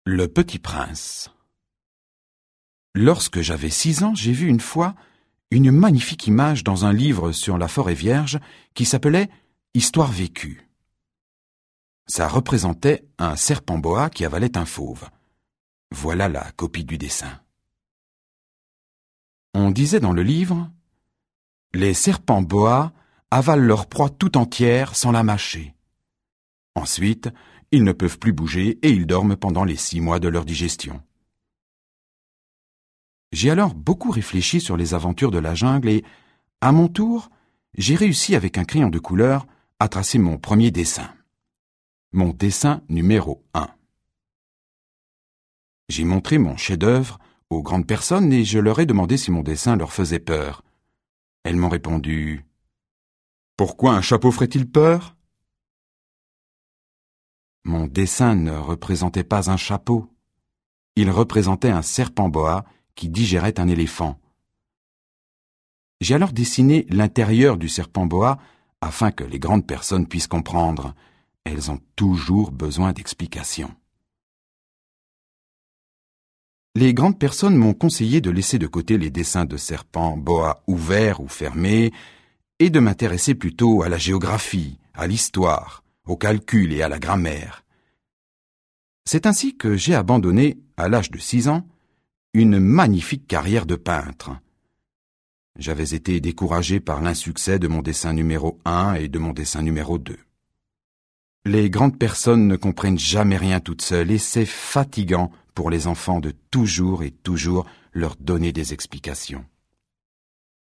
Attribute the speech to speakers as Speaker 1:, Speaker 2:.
Speaker 1: Le Petit Prince. Lorsque j'avais 6 ans, j'ai vu une fois une magnifique image dans un livre sur la forêt vierge qui s'appelait « Histoire vécue ». Ça représentait un serpent boa qui avalait un fauve. Voilà la copie du dessin. On disait dans le livre « Les serpents boa avalent leur proie tout entière sans la mâcher. Ensuite, ils ne peuvent plus bouger et ils dorment pendant les 6 mois de leur digestion. » J'ai alors beaucoup réfléchi sur les aventures de la jungle et, à mon tour, j'ai réussi avec un crayon de couleur à tracer mon premier dessin. Mon dessin numéro 1. J'ai montré mon chef-d'œuvre aux grandes personnes et je leur ai demandé si mon dessin leur faisait peur. Elles m'ont répondu « Pourquoi un chapeau ferait-il peur ?» Mon dessin ne représentait pas un chapeau. Il représentait un serpent boa qui digérait un éléphant. J'ai alors dessiné l'intérieur du serpent boa afin que les grandes personnes puissent comprendre. Elles ont toujours besoin d'explications. Les grandes personnes m'ont conseillé de laisser de côté les dessins de serpents boa ouverts ou fermés et de m'intéresser plutôt à la géographie, à l'histoire, au calcul et à la grammaire. C'est ainsi que j'ai abandonné, à l'âge de 6 ans, une magnifique carrière de peintre. J'avais été découragé par l'insuccès de mon dessin numéro 1 et de mon dessin numéro 2. Les grandes personnes ne comprennent jamais rien toutes seules et c'est fatigant pour les enfants de toujours et toujours leur donner des explications.